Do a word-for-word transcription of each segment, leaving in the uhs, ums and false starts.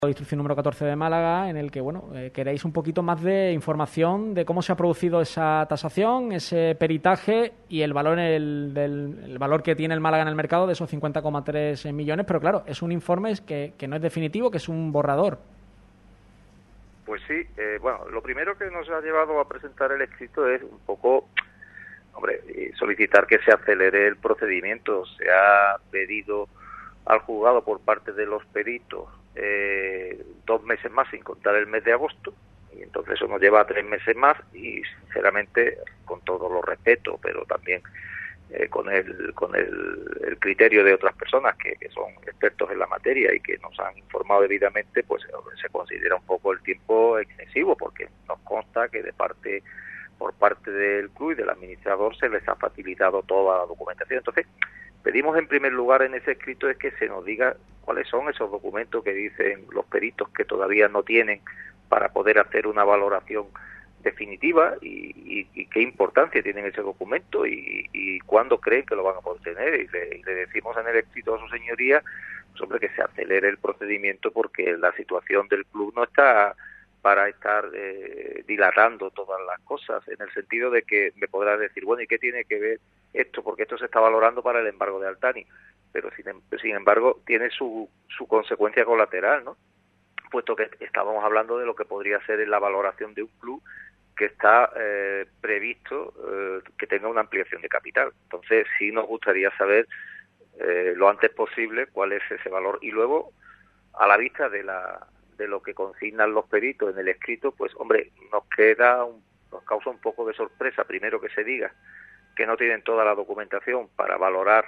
Instrucción número catorce de Málaga, en el que bueno eh, queréis un poquito más de información de cómo se ha producido esa tasación, ese peritaje y el valor el, del, el valor que tiene el Málaga en el mercado de esos cincuenta coma tres millones, pero claro, es un informe que, que no es definitivo, que es un borrador. Pues sí, eh, bueno, lo primero que nos ha llevado a presentar el escrito es un poco, hombre, solicitar que se acelere el procedimiento. Se ha pedido al juzgado por parte de los peritos eh, dos meses más sin contar el mes de agosto, y entonces eso nos lleva a tres meses más y sinceramente, con todo los respeto, pero también eh, con el con el, el criterio de otras personas que, que son expertos en la materia y que nos han informado debidamente, pues se considera un poco el tiempo excesivo, porque nos consta que de parte por parte del club y del administrador se les ha facilitado toda la documentación. Entonces, pedimos en primer lugar en ese escrito es que se nos diga cuáles son esos documentos que dicen los peritos que todavía no tienen para poder hacer una valoración definitiva y, y, y qué importancia tienen ese documento y, y cuándo creen que lo van a poder tener. Y le, y le decimos en el escrito a su señoría, pues hombre, que se acelere el procedimiento porque la situación del club no está para estar eh, dilatando todas las cosas, en el sentido de que me podrás decir, bueno, ¿y qué tiene que ver esto? Porque esto se está valorando para el embargo de Altani, pero sin, sin embargo tiene su, su consecuencia colateral, ¿no? Puesto que estábamos hablando de lo que podría ser en la valoración de un club que está eh, previsto eh, que tenga una ampliación de capital. Entonces sí nos gustaría saber eh, lo antes posible cuál es ese valor, y luego a la vista de la de lo que consignan los peritos en el escrito, pues hombre, nos queda un, nos causa un poco de sorpresa, primero que se diga que no tienen toda la documentación para valorar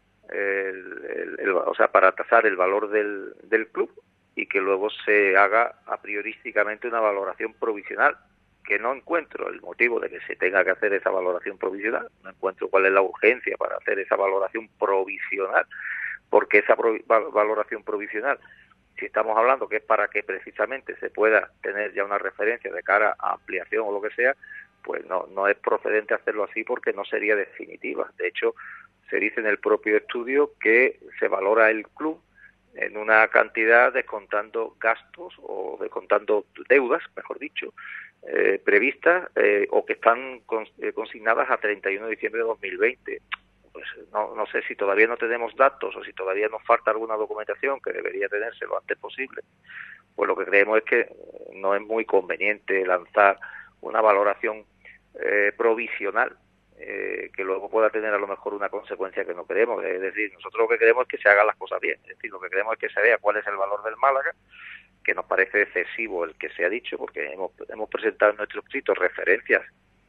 el, el, el, o sea, para tasar el valor del, del club, y que luego se haga a priorísticamente una valoración provisional, que no encuentro el motivo de que se tenga que hacer esa valoración provisional, no encuentro cuál es la urgencia para hacer esa valoración provisional, porque esa pro, valoración provisional, si estamos hablando que es para que precisamente se pueda tener ya una referencia de cara a ampliación o lo que sea, pues no, no es procedente hacerlo así porque no sería definitiva. De hecho, se dice en el propio estudio que se valora el club en una cantidad descontando gastos o descontando deudas, mejor dicho, eh, previstas eh, o que están cons, eh, consignadas a treinta y uno de diciembre de dos mil veinte. Pues no, no sé si todavía no tenemos datos o si todavía nos falta alguna documentación que debería tenerse lo antes posible. Pues lo que creemos es que no es muy conveniente lanzar una valoración eh, provisional eh, que luego pueda tener a lo mejor una consecuencia que no queremos. Es decir, nosotros lo que queremos es que se hagan las cosas bien. Es decir, lo que queremos es que se vea cuál es el valor del Málaga, que nos parece excesivo el que se ha dicho, porque hemos, hemos presentado en nuestro escrito referencias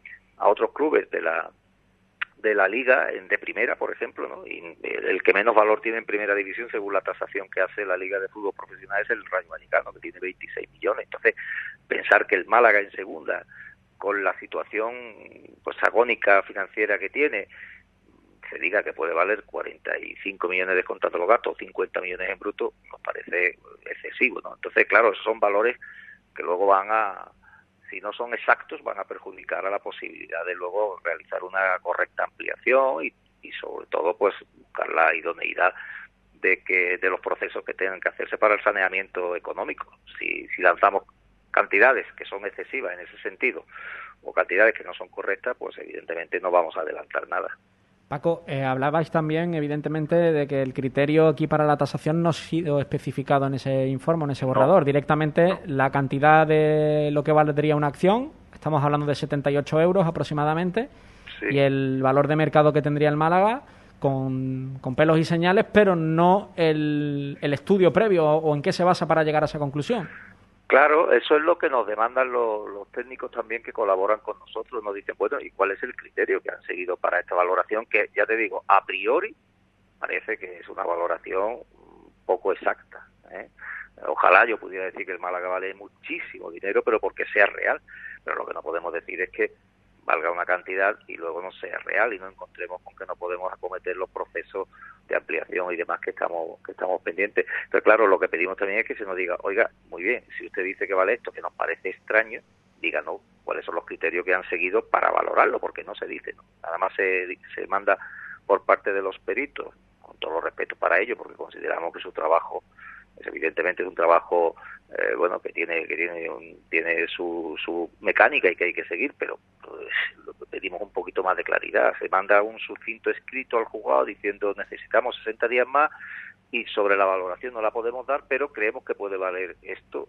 a otros clubes de la de la liga en de primera, por ejemplo, ¿no? Y el que menos valor tiene en primera división según la tasación que hace la Liga de Fútbol Profesional es el Rayo Vallecano, que tiene veintiséis millones. Entonces, pensar que el Málaga en segunda, con la situación pues agónica financiera que tiene, se diga que puede valer cuarenta y cinco millones descontando los gastos, cincuenta millones en bruto, nos parece excesivo, ¿no? Entonces, claro, esos son valores que luego van a, si no son exactos, van a perjudicar a la posibilidad de luego realizar una correcta ampliación y, y sobre todo, pues, buscar la idoneidad de que de los procesos que tengan que hacerse para el saneamiento económico. Si, si lanzamos cantidades que son excesivas en ese sentido o cantidades que no son correctas, pues evidentemente no vamos a adelantar nada. Paco, eh, hablabais también, evidentemente, de que el criterio aquí para la tasación no ha sido especificado en ese informe, en ese borrador. No, Directamente, no. La cantidad de lo que valdría una acción, estamos hablando de setenta y ocho euros aproximadamente, sí. Y el valor de mercado que tendría el Málaga, con, con pelos y señales, pero no el, el estudio previo o en qué se basa para llegar a esa conclusión. Claro, eso es lo que nos demandan los, los técnicos también que colaboran con nosotros. Nos dicen, bueno, ¿y cuál es el criterio que han seguido para esta valoración? Que, ya te digo, a priori parece que es una valoración poco exacta, ¿eh? Ojalá yo pudiera decir que el Málaga vale muchísimo dinero, pero porque sea real. Pero lo que no podemos decir es que valga una cantidad y luego no sea real y no encontremos con que no podemos acometer los procesos de ampliación y demás que estamos que estamos pendientes. Pero claro, lo que pedimos también es que se nos diga, oiga, muy bien, si usted dice que vale esto, que nos parece extraño, díganos cuáles son los criterios que han seguido para valorarlo, porque no se dice, ¿no? Nada más se, se manda por parte de los peritos, con todo los respeto para ellos, porque consideramos que su trabajo Es, evidentemente es un trabajo eh, bueno que tiene que tiene un, tiene su, su mecánica y que hay que seguir, pero pues, lo que pedimos un poquito más de claridad. Se manda un sucinto escrito al juzgado diciendo necesitamos sesenta días más y sobre la valoración no la podemos dar, pero creemos que puede valer esto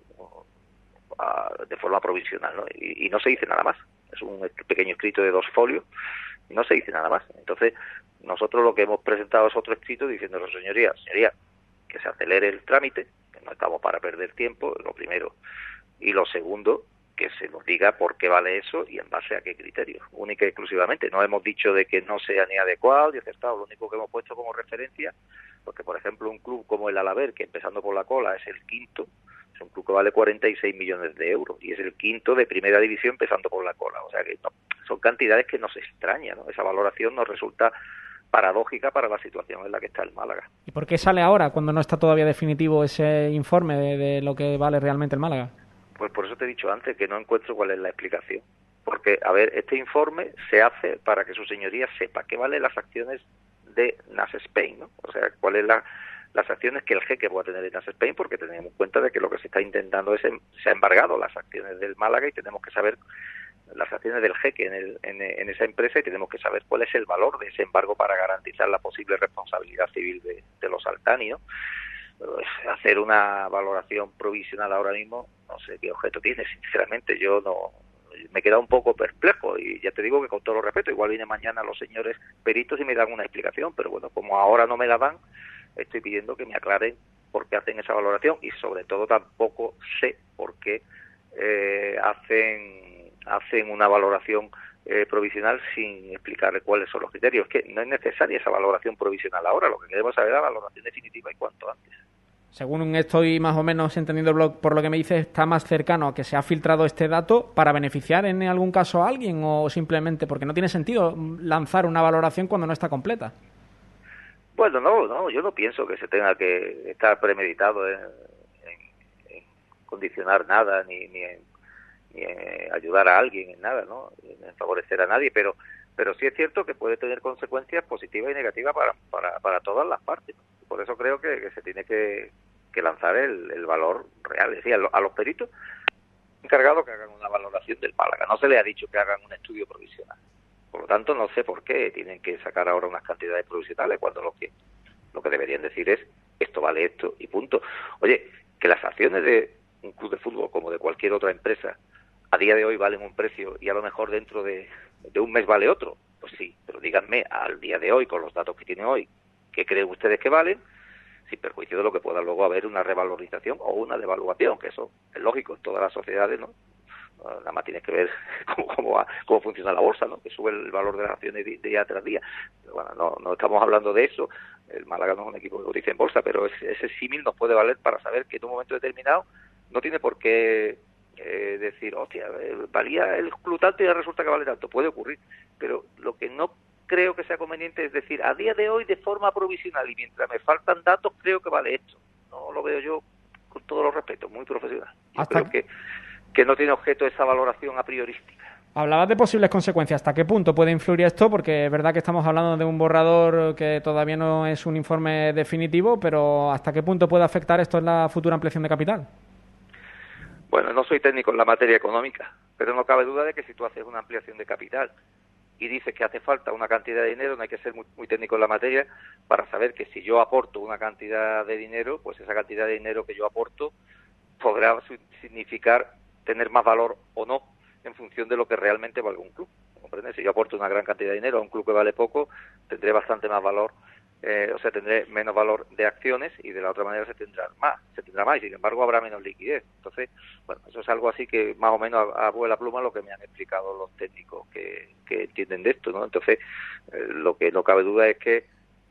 uh, de forma provisional, ¿no? Y, y no se dice nada más. Es un pequeño escrito de dos folios y no se dice nada más. Entonces, nosotros lo que hemos presentado es otro escrito diciendo a la señoría, señoría, que se acelere el trámite, que no estamos para perder tiempo, lo primero. Y lo segundo, que se nos diga por qué vale eso y en base a qué criterios, única y exclusivamente. No hemos dicho de que no sea ni adecuado ni acertado, lo único que hemos puesto como referencia, porque por ejemplo un club como el Alaber, que empezando por la cola es el quinto, es un club que vale cuarenta y seis millones de euros y es el quinto de primera división empezando por la cola, o sea que no, son cantidades que nos extrañan, ¿no? Esa valoración nos resulta paradójica para la situación en la que está el Málaga. ¿Y por qué sale ahora, cuando no está todavía definitivo ese informe de, de lo que vale realmente el Málaga? Pues por eso te he dicho antes que no encuentro cuál es la explicación. Porque, a ver, este informe se hace para que su señoría sepa qué valen las acciones de Nas Spain, ¿no? O sea, cuáles la, las acciones que el jeque va a tener en Nas Spain, porque tenemos en cuenta de que lo que se está intentando es, se ha embargado las acciones del Málaga y tenemos que saber las acciones del jeque en, el, en, en esa empresa y tenemos que saber cuál es el valor de ese embargo para garantizar la posible responsabilidad civil de, de los Altani, ¿no? Hacer una valoración provisional ahora mismo, no sé qué objeto tiene, sinceramente yo no me he quedado un poco perplejo y ya te digo que con todo respeto, igual vienen mañana los señores peritos y me dan una explicación, pero bueno, como ahora no me la dan, estoy pidiendo que me aclaren por qué hacen esa valoración y sobre todo tampoco sé por qué eh, hacen, hacen una valoración eh, provisional sin explicar cuáles son los criterios. Es que no es necesaria esa valoración provisional ahora, lo que queremos saber es la valoración definitiva y cuanto antes. Según estoy más o menos entendiendo por lo que me dices, está más cercano a que se ha filtrado este dato para beneficiar en algún caso a alguien o simplemente porque no tiene sentido lanzar una valoración cuando no está completa. Bueno, no, no, yo no pienso que se tenga que estar premeditado en, en, en condicionar nada ni, ni, en, ni en ayudar a alguien en nada, ¿no? En favorecer a nadie, pero pero sí es cierto que puede tener consecuencias positivas y negativas para para, para todas las partes, ¿no? Por eso creo que, que se tiene que, que lanzar el, el valor real. Es decir, a, lo, a los peritos encargados que hagan una valoración del Málaga. No se les ha dicho que hagan un estudio provisional. Por lo tanto, no sé por qué tienen que sacar ahora unas cantidades provisionales cuando lo que lo que deberían decir es esto vale esto y punto. Oye, que las acciones de un club de fútbol como de cualquier otra empresa a día de hoy valen un precio y a lo mejor dentro de, de un mes vale otro. Pues sí, pero díganme al día de hoy, con los datos que tienen hoy, ¿qué creen ustedes que valen? Sin perjuicio de lo que pueda luego haber una revalorización o una devaluación, que eso es lógico en todas las sociedades, ¿no? Nada más tienes que ver cómo, cómo, va, cómo funciona la bolsa, ¿no? Que sube el valor de las acciones día tras día. Pero bueno, no, no estamos hablando de eso. El Málaga no es un equipo que cotiza en bolsa, pero ese, ese símil nos puede valer para saber que en un momento determinado no tiene por qué eh, decir, hostia, eh, valía el club tanto y ahora resulta que vale tanto. Puede ocurrir, pero lo que no creo que sea conveniente es decir, a día de hoy de forma provisional y mientras me faltan datos creo que vale esto. No lo veo yo, con todos los respetos, muy profesional. Yo Hasta creo que que no tiene objeto esa valoración a priorística. Hablabas de posibles consecuencias. ¿Hasta qué punto puede influir esto? Porque es verdad que estamos hablando de un borrador que todavía no es un informe definitivo, pero ¿hasta qué punto puede afectar esto en la futura ampliación de capital? Bueno, no soy técnico en la materia económica, pero no cabe duda de que si tú haces una ampliación de capital y dices que hace falta una cantidad de dinero, no hay que ser muy, muy técnico en la materia para saber que si yo aporto una cantidad de dinero, pues esa cantidad de dinero que yo aporto podrá significar tener más valor o no en función de lo que realmente valga un club. ¿Comprendes? Si yo aporto una gran cantidad de dinero a un club que vale poco, tendré bastante más valor, eh, o sea, tendré menos valor de acciones y de la otra manera se tendrá más, se tendrá más y sin embargo habrá menos liquidez. Entonces, bueno, eso es algo así que más o menos a, a vuela pluma lo que me han explicado los técnicos que, que entienden de esto, ¿no? Entonces, eh, lo que no cabe duda es que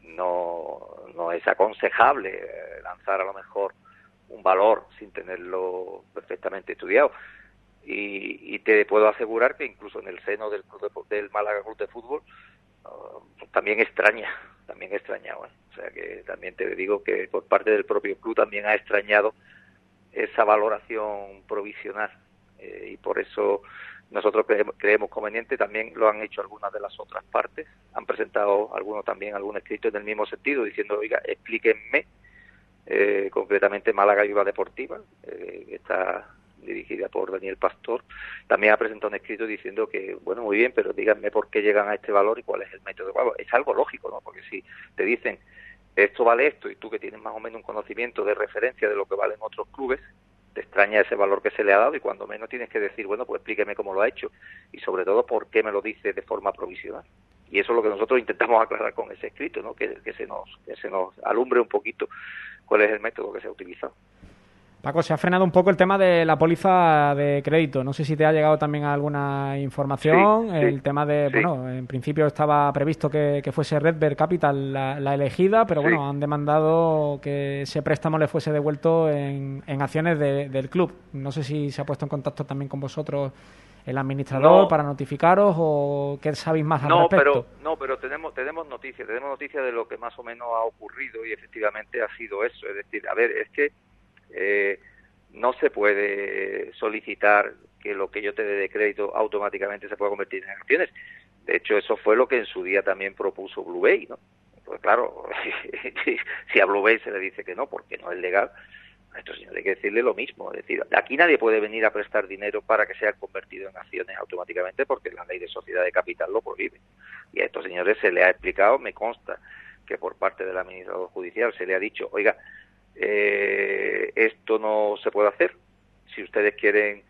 no, no es aconsejable eh, lanzar a lo mejor un valor sin tenerlo perfectamente estudiado. Y, y te puedo asegurar que incluso en el seno del club de, del Málaga Club de Fútbol uh, también extraña, también extraña, bueno, o sea que también te digo que por parte del propio club también ha extrañado esa valoración provisional eh, y por eso nosotros creemos, creemos conveniente, también lo han hecho algunas de las otras partes, han presentado algunos también algún escrito en el mismo sentido diciendo, oiga, explíquenme eh, concretamente Málaga Viva Deportiva, eh, que está dirigida por Daniel Pastor, también ha presentado un escrito diciendo que, bueno, muy bien, pero díganme por qué llegan a este valor y cuál es el método. Bueno, es algo lógico, ¿no? Porque si te dicen esto vale esto y tú que tienes más o menos un conocimiento de referencia de lo que valen otros clubes, te extraña ese valor que se le ha dado y cuando menos tienes que decir, bueno, pues explíqueme cómo lo ha hecho y sobre todo por qué me lo dice de forma provisional. Y eso es lo que nosotros intentamos aclarar con ese escrito, ¿no? Que, que se nos que se nos alumbre un poquito cuál es el método que se ha utilizado. Paco, se ha frenado un poco el tema de la póliza de crédito. No sé si te ha llegado también alguna información. Sí, el sí, tema de, sí. bueno, en principio estaba previsto que, que fuese Redbird Capital la, la elegida, pero bueno, sí. han demandado que ese préstamo le fuese devuelto en, en acciones de, del club. No sé si se ha puesto en contacto también con vosotros el administrador no. para notificaros o qué sabéis más al no, respecto. Pero, no, pero tenemos tenemos noticias, tenemos noticias de lo que más o menos ha ocurrido y efectivamente ha sido eso. Es decir, a ver, es que Eh, no se puede solicitar que lo que yo te dé de crédito automáticamente se pueda convertir en acciones. De hecho, eso fue lo que en su día también propuso Blue Bay, ¿no? Pues claro, si a Blue Bay se le dice que no, porque no es legal, a estos señores hay que decirle lo mismo. Es decir, aquí nadie puede venir a prestar dinero para que sea convertido en acciones automáticamente porque la ley de sociedad de capital lo prohíbe. Y a estos señores se les ha explicado, me consta, que por parte del administrador judicial se le ha dicho, oiga, Eh, esto no se puede hacer. Si ustedes quieren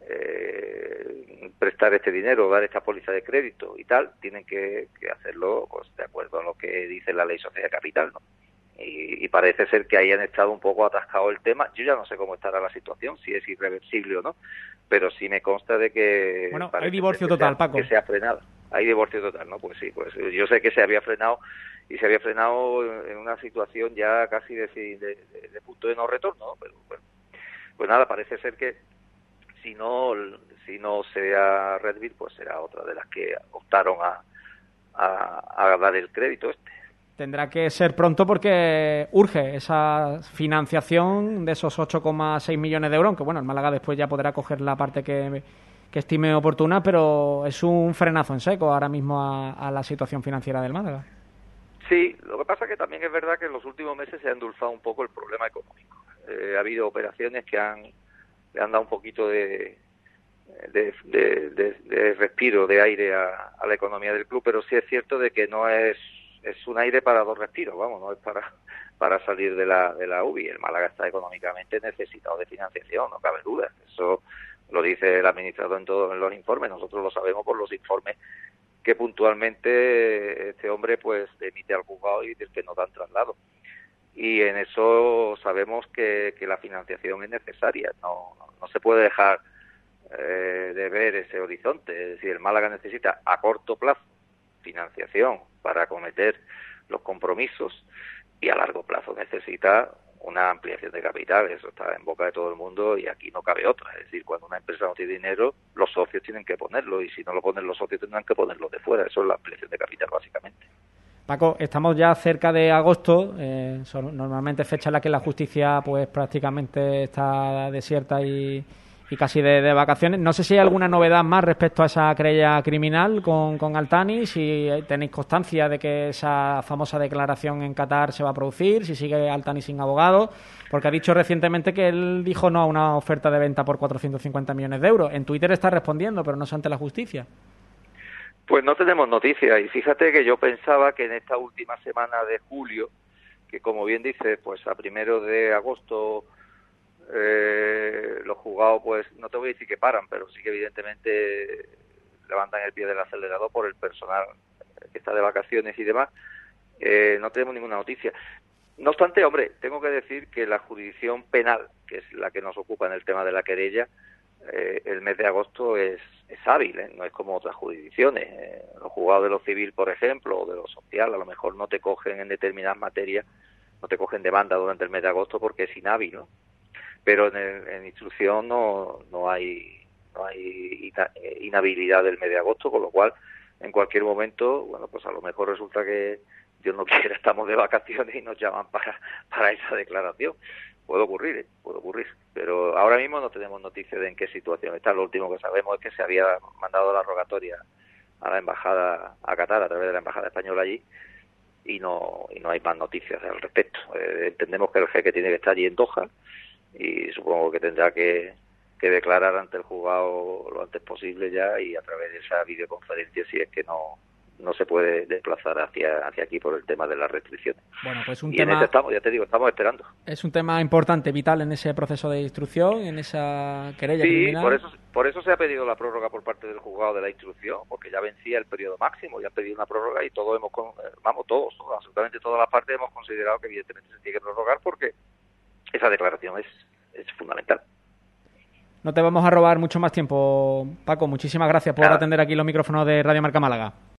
eh, prestar este dinero, dar esta póliza de crédito y tal, tienen que, que hacerlo pues, de acuerdo a lo que dice la ley social de capital, ¿no? Y, y parece ser que hayan estado un poco atascado el tema. Yo ya no sé cómo estará la situación, si es irreversible o no, pero sí me consta de que bueno, hay divorcio total, sea, Paco. Que se ha frenado. Hay divorcio total, ¿no? Pues sí, pues yo sé que se había frenado y se había frenado en una situación ya casi de, de, de, de punto de no retorno, ¿no? Pero bueno, pues nada, parece ser que si no si no sea Redbird, pues será otra de las que optaron a, a, a dar el crédito este. Tendrá que ser pronto porque urge esa financiación de esos ocho coma seis millones de euros, aunque bueno, el Málaga después ya podrá coger la parte que, que estime oportuna, pero es un frenazo en seco ahora mismo a, a la situación financiera del Málaga. Sí, lo que pasa es que también es verdad que en los últimos meses se ha endulzado un poco el problema económico. Eh, ha habido operaciones que han, le han dado un poquito de, de, de, de, de respiro, de aire a, a la economía del club, pero sí es cierto de que no es es un aire para dos respiros, vamos, no es para para salir de la de la U B I. El Málaga está económicamente necesitado de financiación, no cabe duda. Eso lo dice el administrador en todos los informes, nosotros lo sabemos por los informes que puntualmente este hombre pues emite al juzgado y dice que no dan traslado. Y en eso sabemos que, que la financiación es necesaria, no, no, no se puede dejar eh, de ver ese horizonte. Es decir, el Málaga necesita a corto plazo financiación para acometer los compromisos y a largo plazo necesita una ampliación de capital. Eso está en boca de todo el mundo y aquí no cabe otra. Es decir, cuando una empresa no tiene dinero, los socios tienen que ponerlo y si no lo ponen los socios tendrán que ponerlo de fuera. Eso es la ampliación de capital básicamente. Paco, estamos ya cerca de agosto, eh, son normalmente fecha en la que la justicia pues prácticamente está desierta y, y casi de, de vacaciones. No sé si hay alguna novedad más respecto a esa querella criminal con, con Altani, si tenéis constancia de que esa famosa declaración en Qatar se va a producir, si sigue Altani sin abogado, porque ha dicho recientemente que él dijo no a una oferta de venta por cuatrocientos cincuenta millones de euros. En Twitter está respondiendo, pero no es ante la justicia. Pues no tenemos noticias y fíjate que yo pensaba que en esta última semana de julio, que como bien dice, pues a primero de agosto eh, los juzgados, pues no te voy a decir que paran, pero sí que evidentemente levantan el pie del acelerador por el personal que está de vacaciones y demás, eh, no tenemos ninguna noticia. No obstante, hombre, tengo que decir que la jurisdicción penal, que es la que nos ocupa en el tema de la querella, eh, el mes de agosto es es hábil, ¿eh? No es como otras jurisdicciones. Eh, los juzgados de lo civil, por ejemplo, o de lo social, a lo mejor no te cogen en determinadas materias, no te cogen demanda durante el mes de agosto porque es inhábil, ¿no? Pero en, el, en instrucción no no hay no hay inhabilidad del mes de agosto, con lo cual en cualquier momento, bueno, pues a lo mejor resulta que Dios no quiera, estamos de vacaciones y nos llaman para para esa declaración. Puede ocurrir, ¿eh? puede ocurrir, pero ahora mismo no tenemos noticia de en qué situación está. Lo último que sabemos es que se había mandado la rogatoria a la embajada, a Qatar, a través de la embajada española allí, y no y no hay más noticias al respecto. Eh, entendemos que el jeque tiene que estar allí en Doha y supongo que tendrá que, que declarar ante el juzgado lo antes posible ya, y a través de esa videoconferencia, si es que no no se puede desplazar hacia hacia aquí por el tema de las restricciones. Bueno, pues un y tema, en ese estamos, ya te digo, estamos esperando. Es un tema importante, vital en ese proceso de instrucción, en esa querella sí, criminal. por eso por eso se ha pedido la prórroga por parte del juzgado de la instrucción, porque ya vencía el periodo máximo, ya han pedido una prórroga y todos hemos, vamos, todos, todos, absolutamente todas las partes hemos considerado que evidentemente se tiene que prorrogar porque esa declaración es, es fundamental. No te vamos a robar mucho más tiempo, Paco. Muchísimas gracias por Nada. atender aquí los micrófonos de Radio Marca Málaga.